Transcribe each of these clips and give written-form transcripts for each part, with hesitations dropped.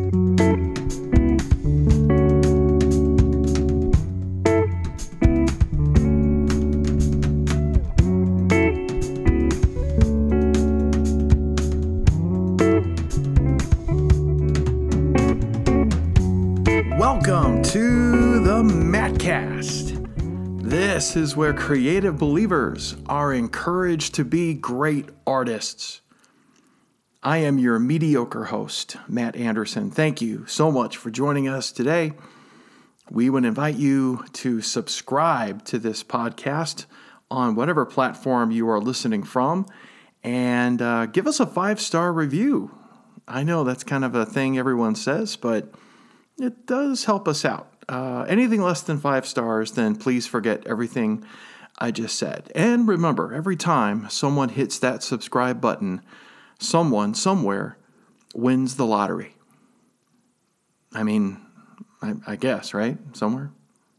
Welcome to the Mattcast. This is where creative believers are encouraged to be great artists. I am your mediocre host, Matt Anderson. Thank you so much for joining us today. We would invite you to subscribe to this podcast on whatever platform you are listening from and give us a 5-star review. I know that's kind of a thing everyone says, but it does help us out. Anything less than 5 stars, then please forget everything I just said. And remember, every time someone hits that subscribe button, someone somewhere wins the lottery. I mean, I guess, right? Somewhere.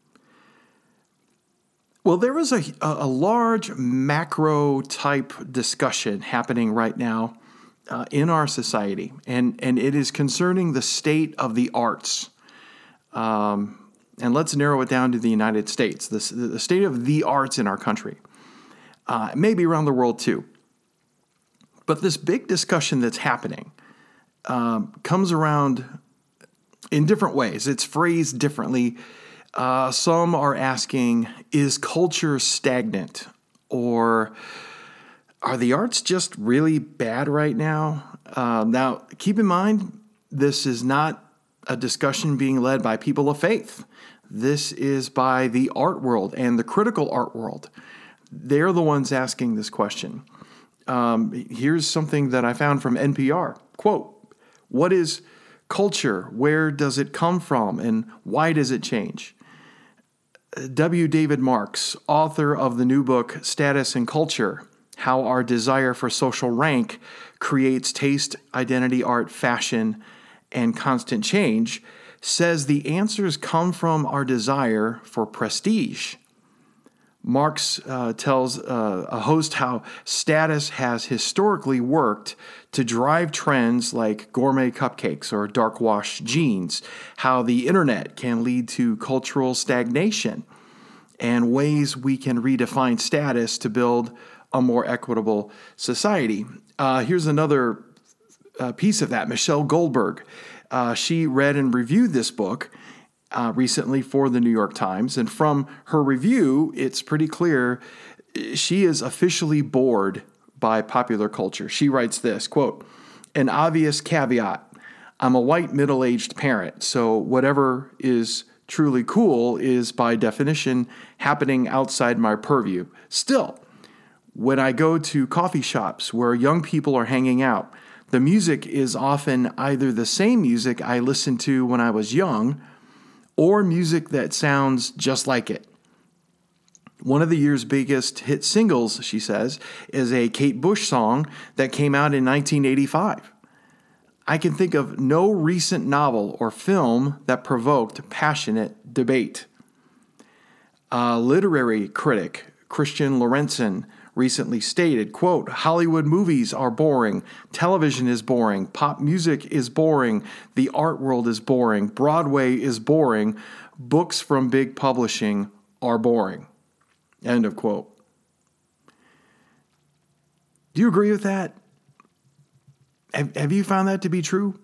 Well, there is a large macro type discussion happening right now in our society, and it is concerning the state of the arts. And let's narrow it down to the United States, the state of the arts in our country, maybe around the world too. But this big discussion that's happening comes around in different ways. It's phrased differently. Some are asking, is culture stagnant? Or are the arts just really bad right now? Now, keep in mind, this is not a discussion being led by people of faith. This is by the art world and the critical art world. They're the ones asking this question. Here's something that I found from NPR. Quote, "What is culture? Where does it come from? And why does it change?" W. David Marks, author of the new book, Status and Culture, How Our Desire for Social Rank Creates Taste, Identity, Art, Fashion, and Constant Change, says the answers come from our desire for prestige. Marx tells a host how status has historically worked to drive trends like gourmet cupcakes or dark wash jeans, how the internet can lead to cultural stagnation, and ways we can redefine status to build a more equitable society. Here's another piece of that. Michelle Goldberg, she read and reviewed this book recently for the New York Times, and from her review, it's pretty clear she is officially bored by popular culture. She writes this, quote, "An obvious caveat. I'm a white middle-aged parent, so whatever is truly cool is by definition happening outside my purview. Still, when I go to coffee shops where young people are hanging out, the music is often either the same music I listened to when I was young or music that sounds just like it. One of the year's biggest hit singles, she says, is a Kate Bush song that came out in 1985. I can think of no recent novel or film that provoked passionate debate." Literary critic Christian Lorenzen recently stated, quote, "Hollywood movies are boring, television is boring, pop music is boring, the art world is boring, Broadway is boring, books from big publishing are boring." End of quote. Do you agree with that? Have you found that to be true?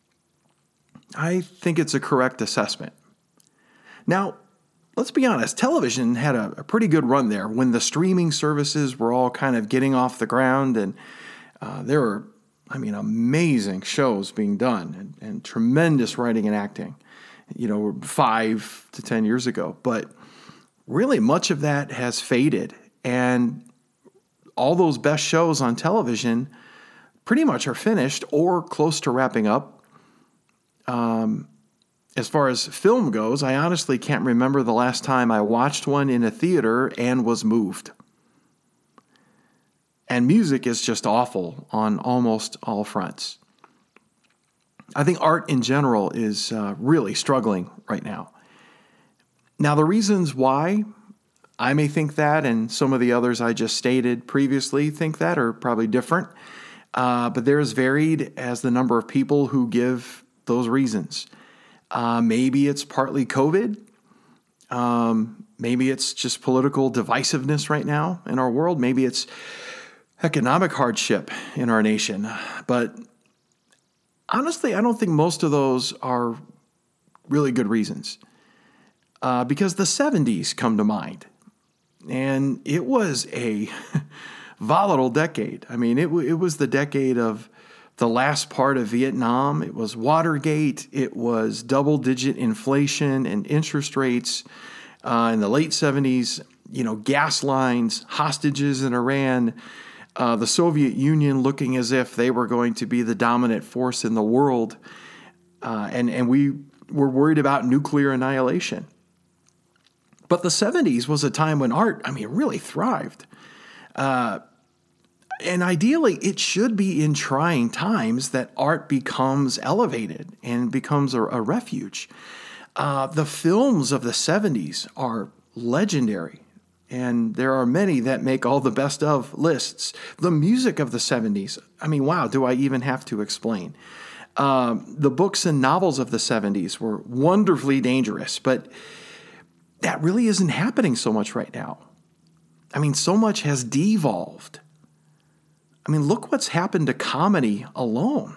I think it's a correct assessment. Now, let's be honest, television had a pretty good run there when the streaming services were all kind of getting off the ground, and there were, amazing shows being done and tremendous writing and acting, 5 to 10 years ago. But really much of that has faded, and all those best shows on television pretty much are finished or close to wrapping up. As far as film goes, I honestly can't remember the last time I watched one in a theater and was moved. And music is just awful on almost all fronts. I think art in general is really struggling right now. Now, the reasons why I may think that, and some of the others I just stated previously think that, are probably different. But they're as varied as the number of people who give those reasons. Maybe it's partly COVID. Maybe it's just political divisiveness right now in our world. Maybe it's economic hardship in our nation. But honestly, I don't think most of those are really good reasons. Because the 70s come to mind. And it was a volatile decade. I mean, it was the decade of the last part of Vietnam. It was Watergate. It was double-digit inflation and interest rates in the late 70s. Gas lines, hostages in Iran, the Soviet Union looking as if they were going to be the dominant force in the world. And we were worried about nuclear annihilation. But the 70s was a time when art, really thrived. And ideally, it should be in trying times that art becomes elevated and becomes a refuge. The films of the 70s are legendary, and there are many that make all the best of lists. The music of the 70s, wow, do I even have to explain? The books and novels of the 70s were wonderfully dangerous, but that really isn't happening so much right now. So much has devolved. Look what's happened to comedy alone.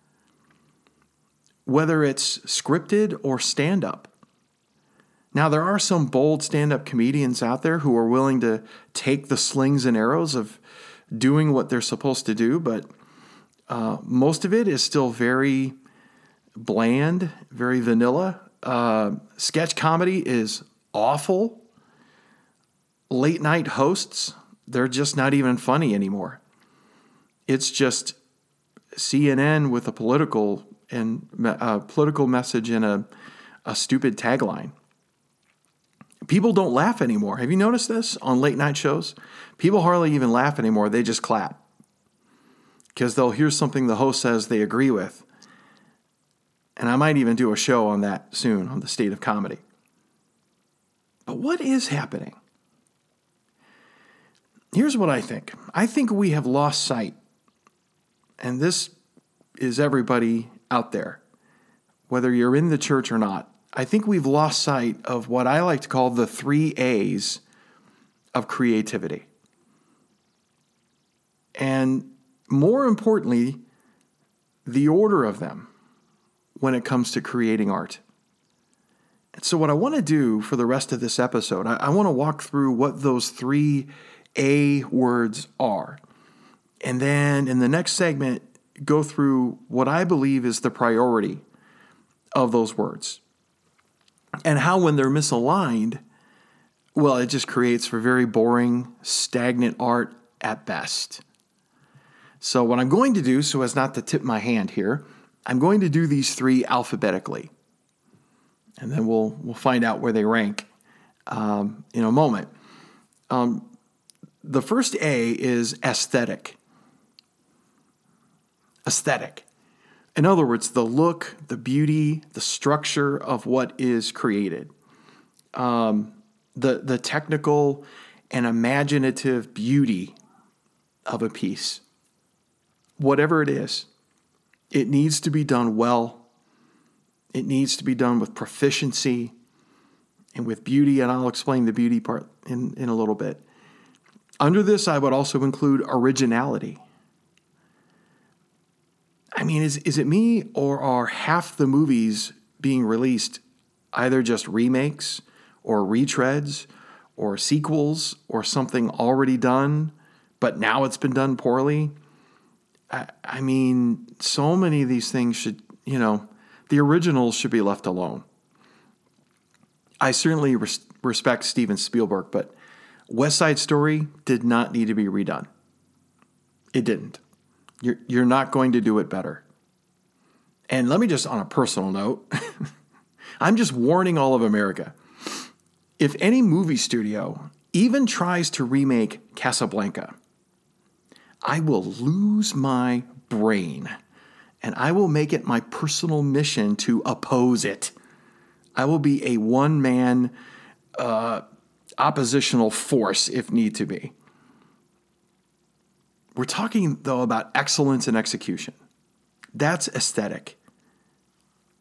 Whether it's scripted or stand-up. Now, there are some bold stand-up comedians out there who are willing to take the slings and arrows of doing what they're supposed to do, but most of it is still very bland, very vanilla. Sketch comedy is awful. Late night hosts, they're just not even funny anymore. It's just CNN with a political message and a stupid tagline. People don't laugh anymore. Have you noticed this on late night shows? People hardly even laugh anymore. They just clap because they'll hear something the host says they agree with. And I might even do a show on that soon, on the state of comedy. But what is happening? Here's what I think. I think we have lost sight, and this is everybody out there, whether you're in the church or not. I think we've lost sight of what I like to call the 3 A's of creativity. And more importantly, the order of them when it comes to creating art. And so what I want to do for the rest of this episode, I want to walk through what those 3 A words are. And then in the next segment, go through what I believe is the priority of those words. And how when they're misaligned, well, it just creates for very boring, stagnant art at best. So what I'm going to do, so as not to tip my hand here, I'm going to do these 3 alphabetically. And then we'll find out where they rank in a moment. The first A is aesthetic. Aesthetic. In other words, the look, the beauty, the structure of what is created. The technical and imaginative beauty of a piece. Whatever it is, it needs to be done well. It needs to be done with proficiency and with beauty, and I'll explain the beauty part in a little bit. Under this, I would also include originality. Is it me, or are half the movies being released either just remakes or retreads or sequels or something already done, but now it's been done poorly? So many of these things should, the originals should be left alone. I certainly respect Steven Spielberg, but West Side Story did not need to be redone. It didn't. You're not going to do it better. And let me just, on a personal note, I'm just warning all of America. If any movie studio even tries to remake Casablanca, I will lose my brain, and I will make it my personal mission to oppose it. I will be a one-man oppositional force if need to be. We're talking, though, about excellence in execution. That's aesthetic.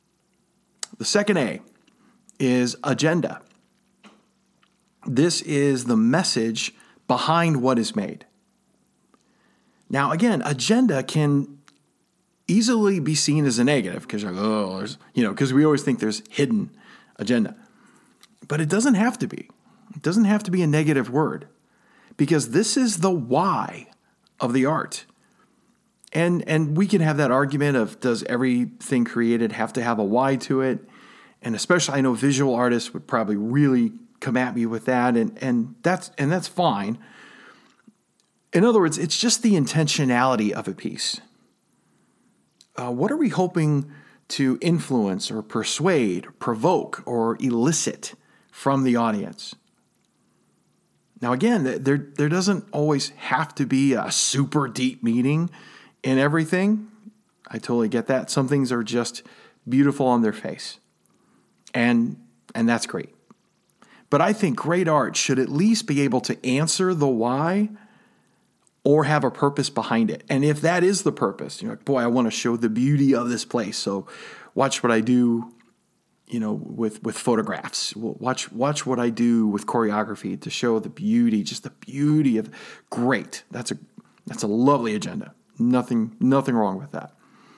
The second A is agenda. This is the message behind what is made. Now, again, agenda can easily be seen as a negative because because we always think there's hidden agenda. But it doesn't have to be. It doesn't have to be a negative word because this is the why of the art. And we can have that argument of, does everything created have to have a why to it? And especially, I know visual artists would probably really come at me with that, and that's fine. In other words, it's just the intentionality of a piece. What are we hoping to influence or persuade, provoke, or elicit from the audience? Now, again, there doesn't always have to be a super deep meaning in everything. I totally get that. Some things are just beautiful on their face, and that's great. But I think great art should at least be able to answer the why or have a purpose behind it. And if that is the purpose, boy, I want to show the beauty of this place. So watch what I do, with photographs. Watch what I do with choreography to show the beauty, just the beauty of great. That's a lovely agenda. Nothing wrong with that.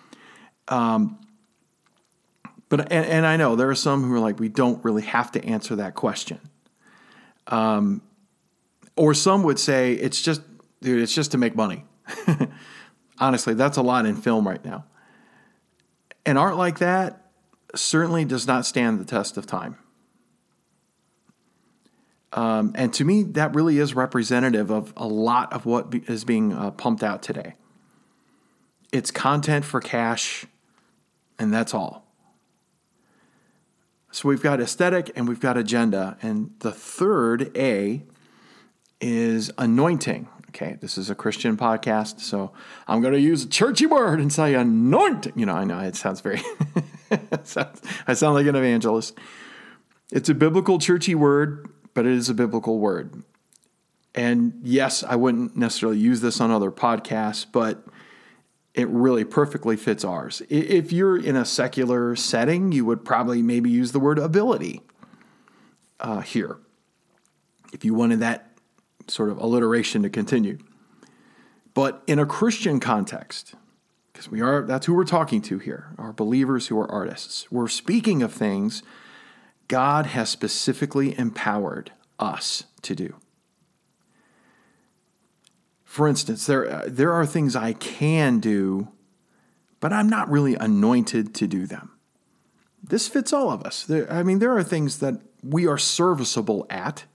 But I know there are some who are like, we don't really have to answer that question. Or some would say it's just to make money. Honestly, that's a lot in film right now. And art like that certainly does not stand the test of time. And to me, that really is representative of a lot of what is being pumped out today. It's content for cash, and that's all. So we've got aesthetic and we've got agenda. And the third A is anointing. Okay, this is a Christian podcast, so I'm going to use a churchy word and say anointing. I know it sounds very, I sound like an evangelist. It's a biblical churchy word, but it is a biblical word. And yes, I wouldn't necessarily use this on other podcasts, but it really perfectly fits ours. If you're in a secular setting, you would probably maybe use the word ability here, if you wanted that sort of alliteration to continue. But in a Christian context, because that's who we're talking to here, are believers who are artists. We're speaking of things God has specifically empowered us to do. For instance, there are things I can do, but I'm not really anointed to do them. This fits all of us. There are things that we are serviceable at.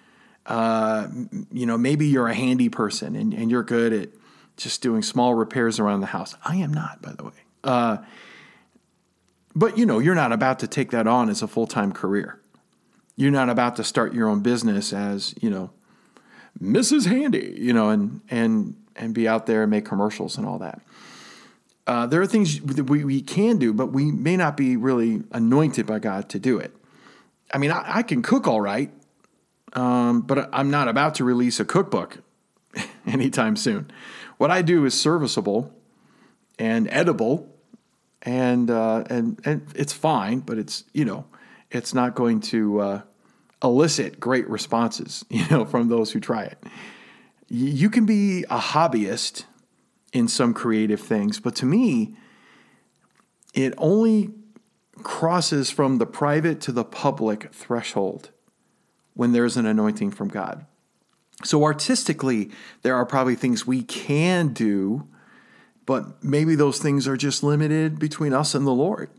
Maybe you're a handy person and you're good at just doing small repairs around the house. I am not, by the way. But you're not about to take that on as a full-time career. You're not about to start your own business as, Mrs. Handy, and be out there and make commercials and all that. There are things that we can do, but we may not be really anointed by God to do it. I can cook all right, but I'm not about to release a cookbook anytime soon. What I do is serviceable and edible, and it's fine, but it's not going to elicit great responses, from those who try it. You can be a hobbyist in some creative things, but to me, it only crosses from the private to the public threshold when there's an anointing from God. So artistically, there are probably things we can do, but maybe those things are just limited between us and the Lord.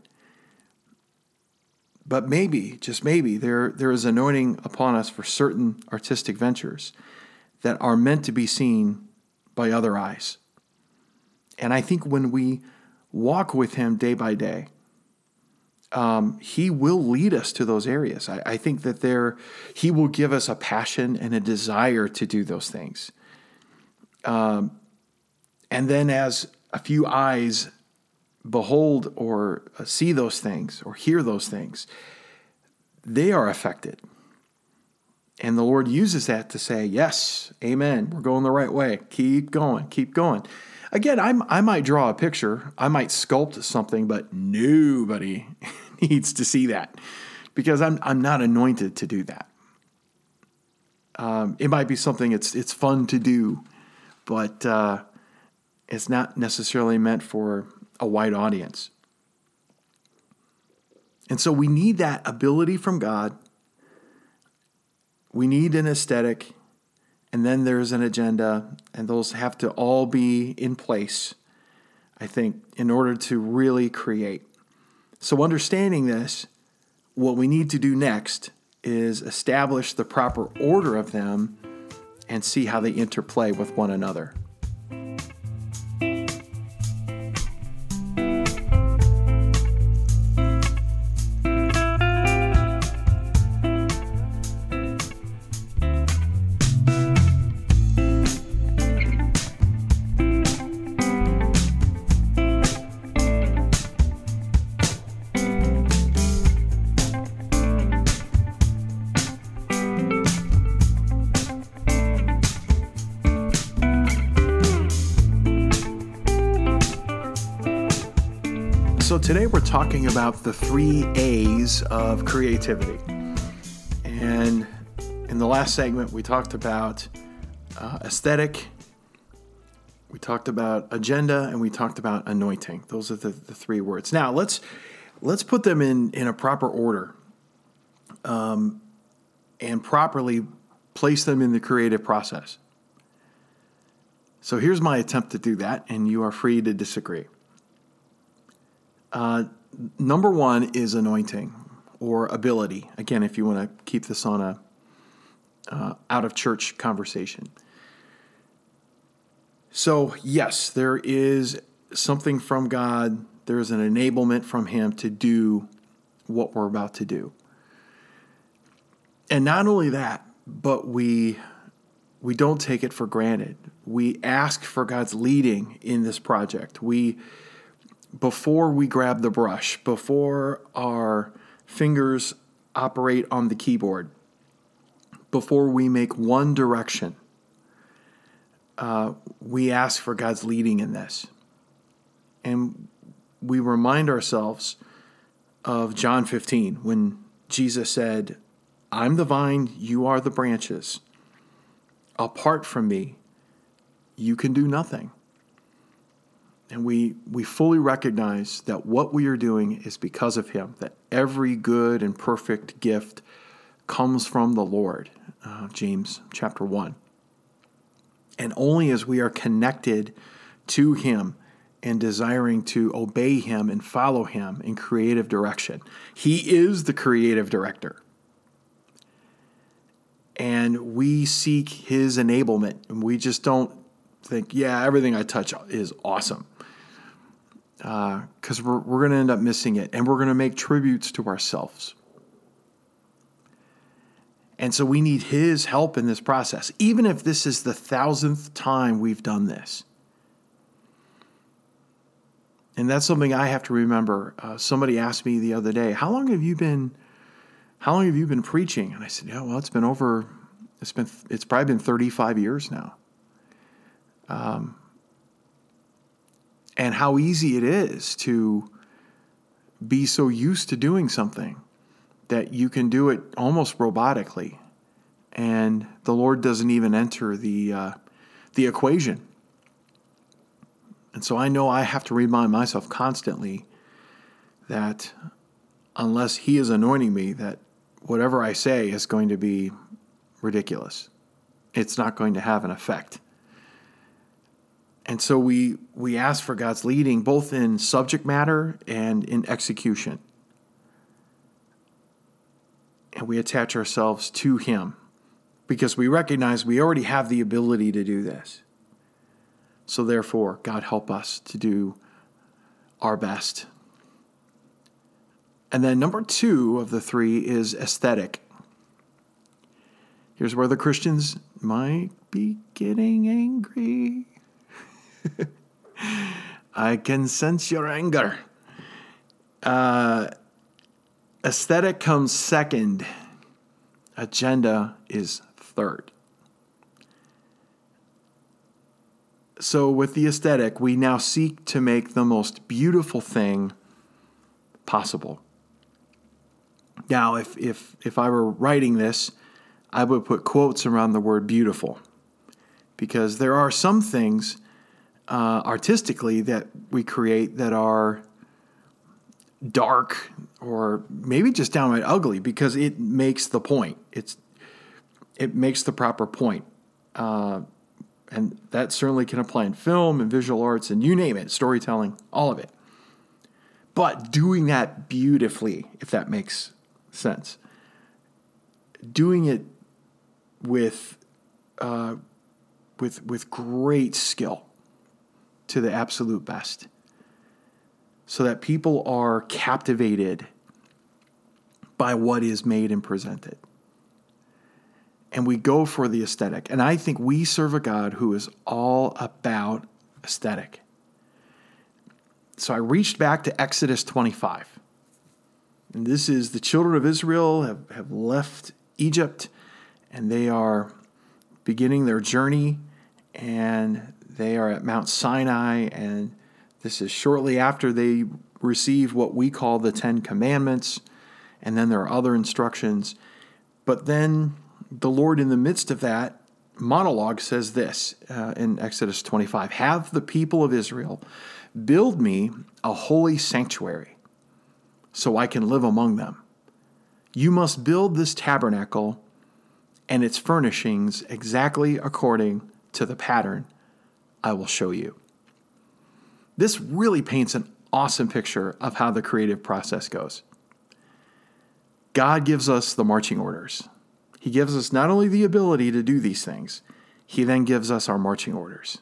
But maybe, just maybe, there is anointing upon us for certain artistic ventures that are meant to be seen by other eyes. And I think when we walk with Him day by day, He will lead us to those areas. I think that He will give us a passion and a desire to do those things. And then as a few eyes behold or see those things or hear those things, they are affected. And the Lord uses that to say, yes, amen, we're going the right way. Keep going, keep going. Again, I might draw a picture. I might sculpt something, but nobody needs to see that, because I'm not anointed to do that. It might be something it's fun to do, but it's not necessarily meant for a wide audience. And so we need that ability from God. We need an aesthetic, and then there's an agenda, and those have to all be in place, I think, in order to really create. So understanding this, what we need to do next is establish the proper order of them and see how they interplay with one another. So today we're talking about the 3 A's of creativity. And in the last segment, we talked about aesthetic, we talked about agenda, and we talked about anointing. Those are the 3 words. Now, let's put them in a proper order and properly place them in the creative process. So here's my attempt to do that, and you are free to disagree. Number 1 is anointing or ability. Again, if you want to keep this on a out of church conversation. So yes, there is something from God. There is an enablement from Him to do what we're about to do. And not only that, but we don't take it for granted. We ask for God's leading in this project. Before we grab the brush, before our fingers operate on the keyboard, before we make one direction, we ask for God's leading in this. And we remind ourselves of John 15, when Jesus said, "I'm the vine, you are the branches. Apart from me, you can do nothing." And we fully recognize that what we are doing is because of Him, that every good and perfect gift comes from the Lord, James chapter 1. And only as we are connected to Him and desiring to obey Him and follow Him in creative direction. He is the creative director. And we seek His enablement, and we just don't think, yeah, everything I touch is awesome. Because we're going to end up missing it, and we're going to make tributes to ourselves. And so we need His help in this process, even if this is the 1,000th time we've done this. And that's something I have to remember. Somebody asked me the other day, how long have you been preaching? And I said, yeah, well, it's probably been 35 years now. And how easy it is to be so used to doing something that you can do it almost robotically, and the Lord doesn't even enter the equation. And so I know I have to remind myself constantly that unless He is anointing me, that whatever I say is going to be ridiculous. It's not going to have an effect. And so we ask for God's leading both in subject matter and in execution. And we attach ourselves to Him because we recognize we already have the ability to do this. So therefore, God, help us to do our best. And then number 2 of the 3 is aesthetic. Here's where the Christians might be getting angry. I can sense your anger. Aesthetic comes second. Agenda is third. So with the aesthetic, we now seek to make the most beautiful thing possible. Now, if I were writing this, I would put quotes around the word beautiful, because there are some things artistically that we create that are dark or maybe just downright ugly because it makes the point. It makes the proper point. And that certainly can apply in film and visual arts and you name it, storytelling, all of it. But doing that beautifully, if that makes sense, doing it with great skill to the absolute best, so that people are captivated by what is made and presented. And we go for the aesthetic. And I think we serve a God who is all about aesthetic. So I reached back to Exodus 25. And this is the children of Israel have left Egypt, and they are beginning their journey, and they are at Mount Sinai, and this is shortly after they receive what we call the Ten Commandments, and then there are other instructions. But then the Lord, in the midst of that monologue, says this in Exodus 25, "Have the people of Israel build me a holy sanctuary so I can live among them. You must build this tabernacle and its furnishings exactly according to the pattern I will show you." This really paints an awesome picture of how the creative process goes. God gives us the marching orders. He gives us not only the ability to do these things, he then gives us our marching orders.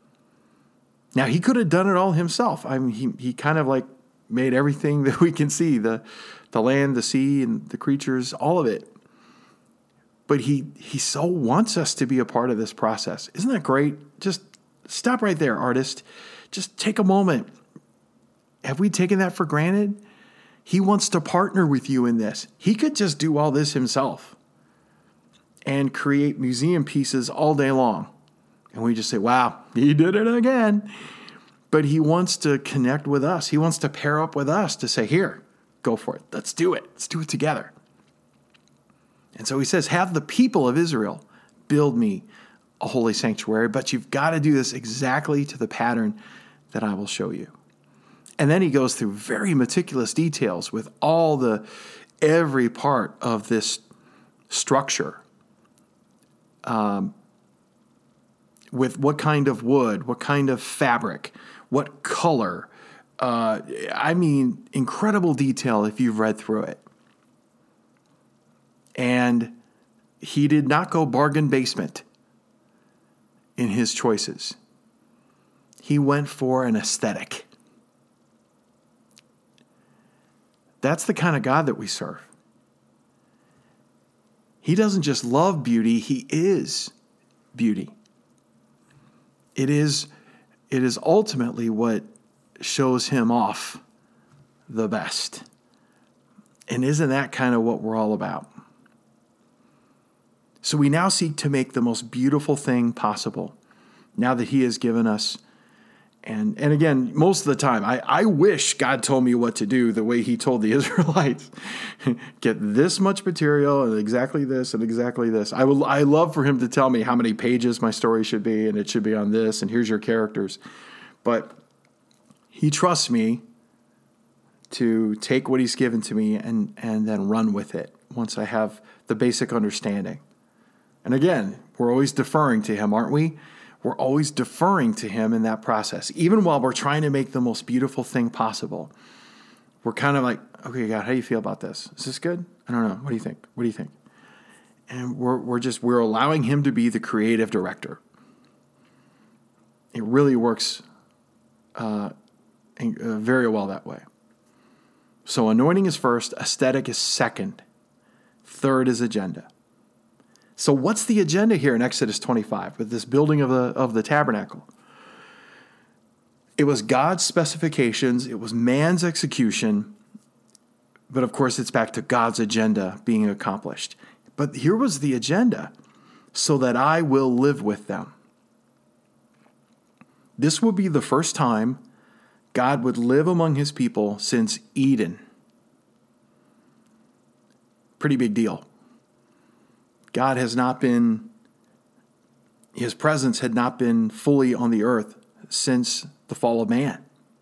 Now, he could have done it all himself. I mean, he kind of like made everything that we can see, the land, the sea, and the creatures, all of it. But he so wants us to be a part of this process. Isn't that great? Just stop right there, artist. Just take a moment. Have we taken that for granted? He wants to partner with you in this. He could just do all this himself and create museum pieces all day long. And we just say, wow, he did it again. But he wants to connect with us. He wants to pair up with us to say, here, go for it. Let's do it. Let's do it together. And so he says, have the people of Israel build me a holy sanctuary, but you've got to do this exactly to the pattern that I will show you. And then he goes through very meticulous details with every part of this structure. With what kind of wood, what kind of fabric, what color. I mean, incredible detail if you've read through it. And he did not go bargain basement in his choices. He went for an aesthetic. That's the kind of God that we serve. He doesn't just love beauty, he is beauty. It is ultimately what shows him off the best. And isn't that kind of what we're all about? So we now seek to make the most beautiful thing possible now that he has given us. And again, most of the time, I wish God told me what to do the way he told the Israelites. Get this much material and exactly this and exactly this. I love for him to tell me how many pages my story should be, and it should be on this, and here's your characters. But he trusts me to take what he's given to me and then run with it once I have the basic understanding. And again, we're always deferring to him, aren't we? We're always deferring to him in that process. Even while we're trying to make the most beautiful thing possible, we're kind of like, okay, God, how do you feel about this? Is this good? I don't know. What do you think? What do you think? And we're allowing him to be the creative director. It really works very well that way. So anointing is first, aesthetic is second, third is agenda. So what's the agenda here in Exodus 25 with this building of the tabernacle? It was God's specifications. It was man's execution. But of course, it's back to God's agenda being accomplished. But here was the agenda: so that I will live with them. This would be the first time God would live among his people since Eden. Pretty big deal. God has not been, his presence had not been fully on the earth since the fall of man.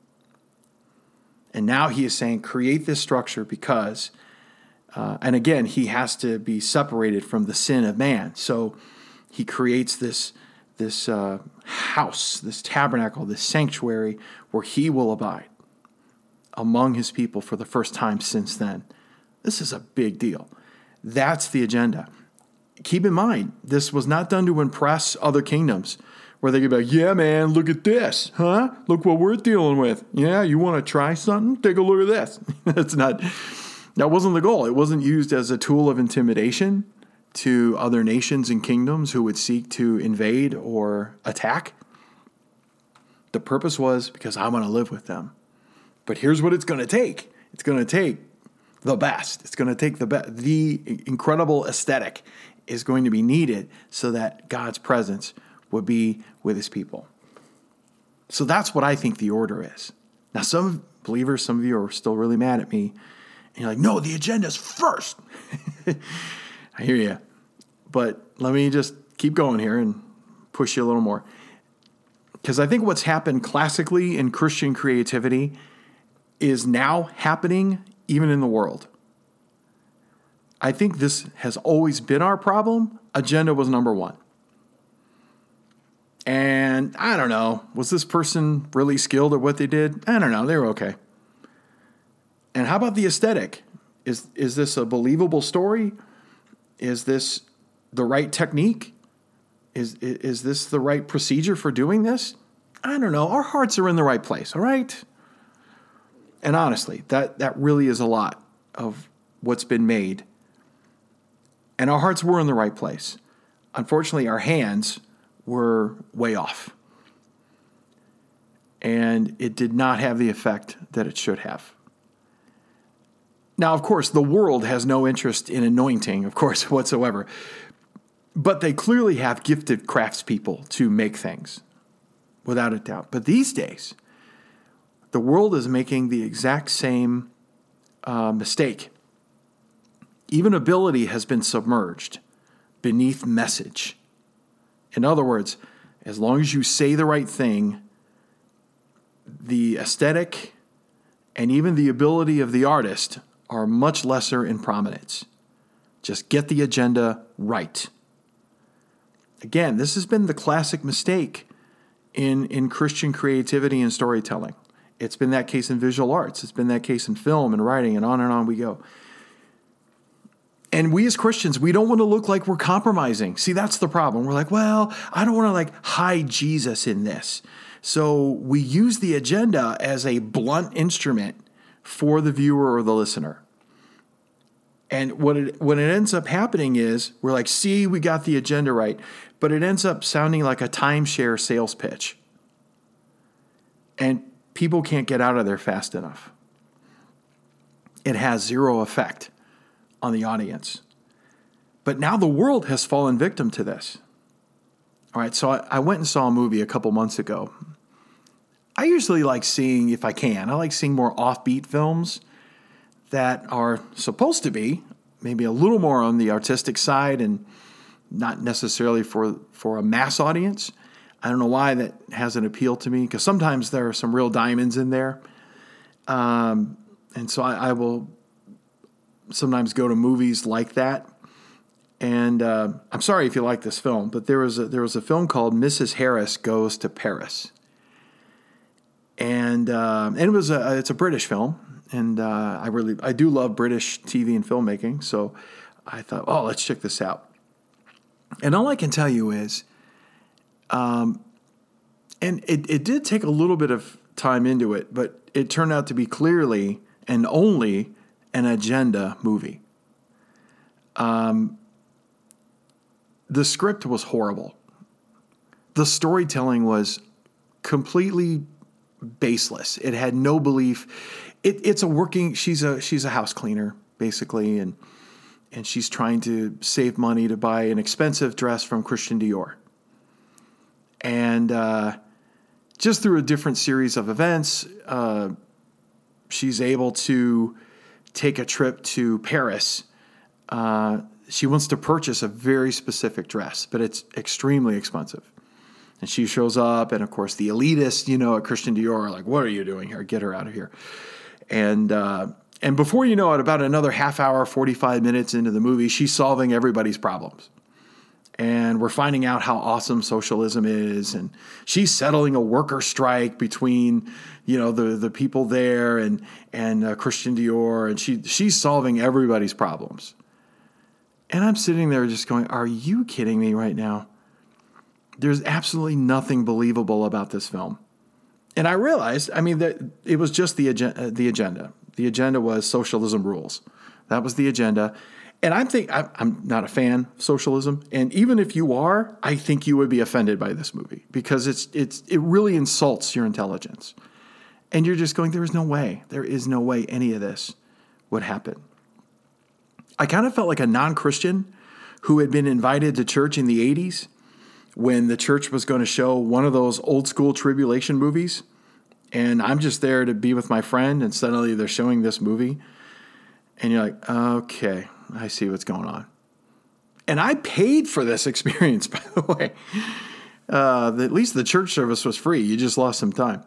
And now he is saying, create this structure because, and again, he has to be separated from the sin of man. So he creates this house, this tabernacle, this sanctuary where he will abide among his people for the first time since then. This is a big deal. That's the agenda. Keep in mind, this was not done to impress other kingdoms where they could be like, yeah, man, look at this, huh? Look what we're dealing with. Yeah, you want to try something? Take a look at this. That wasn't the goal. It wasn't used as a tool of intimidation to other nations and kingdoms who would seek to invade or attack. The purpose was because I want to live with them. But here's what it's going to take. It's going to take the best. It's going to take the incredible aesthetic is going to be needed so that God's presence would be with his people. So that's what I think the order is. Now, some believers, some of you are still really mad at me. And you're like, no, the agenda's first. I hear you. But let me just keep going here and push you a little more. Because I think what's happened classically in Christian creativity is now happening even in the world. I think this has always been our problem. Agenda was number one. And I don't know, was this person really skilled at what they did? I don't know, they were okay. And how about the aesthetic? Is this a believable story? Is this the right technique? Is this the right procedure for doing this? I don't know. Our hearts are in the right place, all right? And honestly, that really is a lot of what's been made. And our hearts were in the right place. Unfortunately, our hands were way off. And it did not have the effect that it should have. Now, of course, the world has no interest in anointing, of course, whatsoever. But they clearly have gifted craftspeople to make things, without a doubt. But these days, the world is making the exact same mistake. Even ability has been submerged beneath message. In other words, as long as you say the right thing, the aesthetic and even the ability of the artist are much lesser in prominence. Just get the agenda right. Again, this has been the classic mistake in Christian creativity and storytelling. It's been that case in visual arts. It's been that case in film and writing, and on we go. And we as Christians, we don't want to look like we're compromising. See, that's the problem. We're like, well, I don't want to hide Jesus in this. So we use the agenda as a blunt instrument for the viewer or the listener. And what it ends up happening is we're like, see, we got the agenda right. But it ends up sounding like a timeshare sales pitch. And people can't get out of there fast enough. It has zero effect on the audience. But now the world has fallen victim to this. All right, so I went and saw a movie a couple months ago. I usually like seeing, if I can, I like seeing more offbeat films that are supposed to be maybe a little more on the artistic side and not necessarily for a mass audience. I don't know why that hasn't appealed to me, because sometimes there are some real diamonds in there. And so I will sometimes go to movies like that. And I'm sorry if you like this film, but there was a film called Mrs. Harris Goes to Paris. And it's a British film. And I do love British TV and filmmaking. So I thought, let's check this out. And all I can tell you is, and it did take a little bit of time into it, but it turned out to be clearly and only an agenda movie. The script was horrible. The storytelling was completely baseless. It had no belief. She's a house cleaner, basically, and she's trying to save money to buy an expensive dress from Christian Dior. And just through a different series of events, she's able to take a trip to Paris she wants to purchase a very specific dress, but it's extremely expensive. And she shows up, and of course the elitists, at Christian Dior are like, "What are you doing here? Get her out of here." And before you know it, about another half hour, 45 minutes into the movie, she's solving everybody's problems. And we're finding out how awesome socialism is, and she's settling a worker strike between, the people there and Christian Dior, and she's solving everybody's problems. And I'm sitting there just going, "Are you kidding me right now?" There's absolutely nothing believable about this film. And I realized, that it was just the agenda. The agenda was socialism rules. That was the agenda. And I'm not a fan of socialism. And even if you are, I think you would be offended by this movie because it really insults your intelligence. And you're just going, there is no way any of this would happen. I kind of felt like a non-Christian who had been invited to church in the 80s when the church was going to show one of those old school tribulation movies. And I'm just there to be with my friend, and suddenly they're showing this movie. And you're like, okay, I see what's going on. And I paid for this experience, by the way. At least the church service was free. You just lost some time.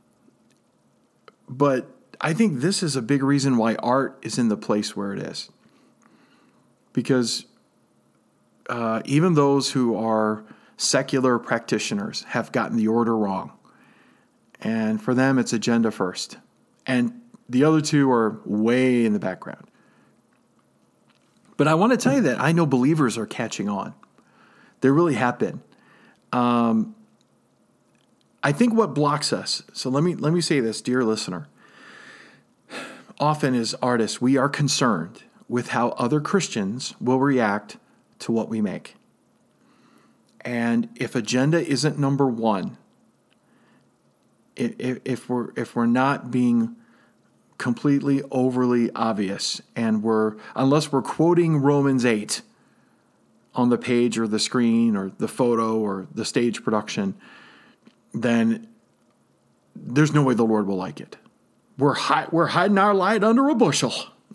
But I think this is a big reason why art is in the place where it is. Because even those who are secular practitioners have gotten the order wrong. And for them, it's agenda first. And the other two are way in the background. But I want to tell you that I know believers are catching on. There really have been. I think what blocks us, so let me say this, dear listener. Often as artists, we are concerned with how other Christians will react to what we make. And if agenda isn't number one, if we're not being completely overly obvious, and unless we're quoting Romans 8 on the page or the screen or the photo or the stage production, then there's no way the Lord will like it. We're hiding our light under a bushel,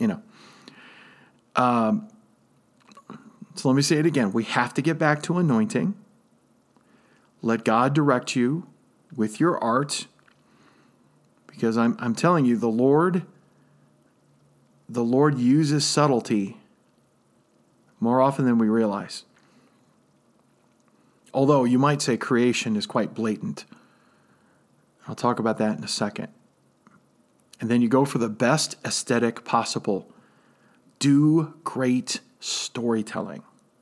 So let me say it again. We have to get back to anointing. Let God direct you with your art, because I'm telling you, the Lord uses subtlety more often than we realize. Although you might say creation is quite blatant. I'll talk about that in a second. And then you go for the best aesthetic possible. Do great storytelling.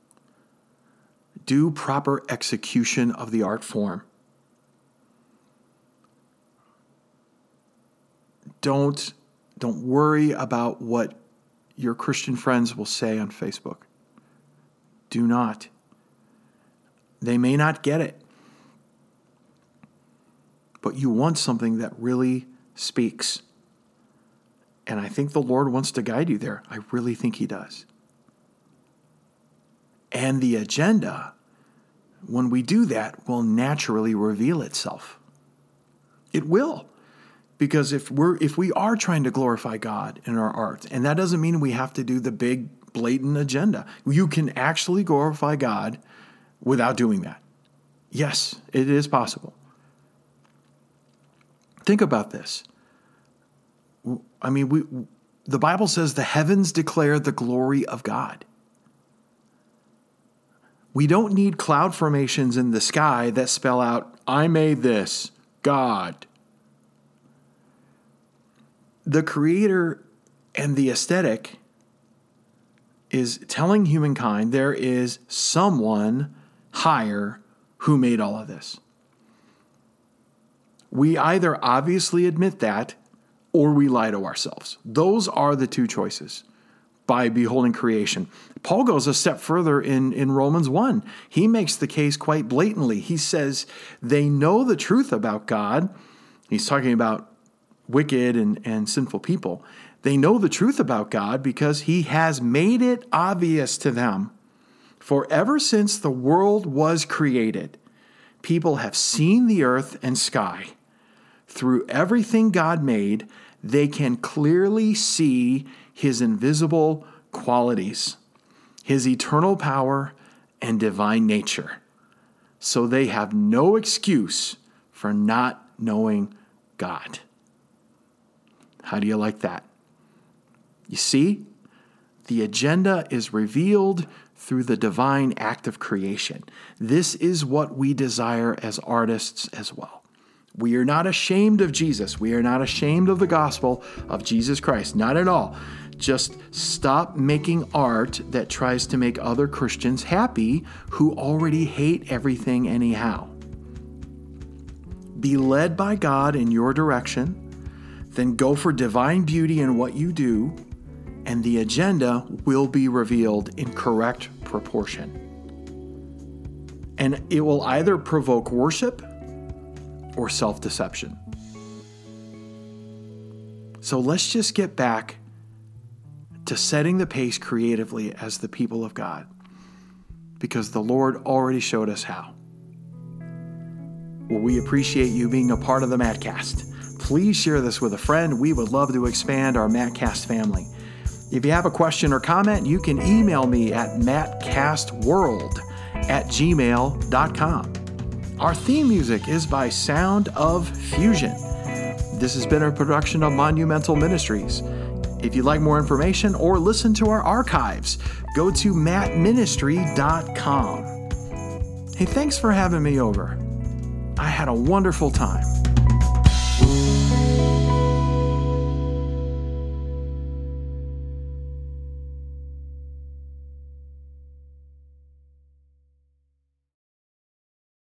Do proper execution of the art form. Don't worry about what your Christian friends will say on Facebook. Do not. They may not get it. But you want something that really speaks. And I think the Lord wants to guide you there. I really think He does. And the agenda, when we do that, will naturally reveal itself. It will. Because if we are trying to glorify God in our art, and that doesn't mean we have to do the big blatant agenda. You can actually glorify God without doing that. Yes, it is possible. Think about this. The Bible says the heavens declare the glory of God. We don't need cloud formations in the sky that spell out, I made this, God. The Creator and the aesthetic is telling humankind there is someone higher who made all of this. We either obviously admit that or we lie to ourselves. Those are the two choices by beholding creation. Paul goes a step further in Romans 1. He makes the case quite blatantly. He says they know the truth about God. He's talking about wicked and sinful people. They know the truth about God because He has made it obvious to them. For ever since the world was created, people have seen the earth and sky. Through everything God made, they can clearly see His invisible qualities, his eternal power and divine nature. So they have no excuse for not knowing God. How do you like that? You see, the agenda is revealed through the divine act of creation. This is what we desire as artists as well. We are not ashamed of Jesus. We are not ashamed of the gospel of Jesus Christ. Not at all. Just stop making art that tries to make other Christians happy who already hate everything anyhow. Be led by God in your direction, then go for divine beauty in what you do, and the agenda will be revealed in correct proportion. And it will either provoke worship or self-deception. So let's just get back to setting the pace creatively as the people of God, because the Lord already showed us how. Well, we appreciate you being a part of the Mattcast. Please share this with a friend. We would love to expand our Mattcast family. If you have a question or comment, you can email me at mattcastworld@gmail.com. Our theme music is by Sound of Fusion. This has been a production of Monumental Ministries. If you'd like more information or listen to our archives, go to mattministry.com. Hey, thanks for having me over. I had a wonderful time.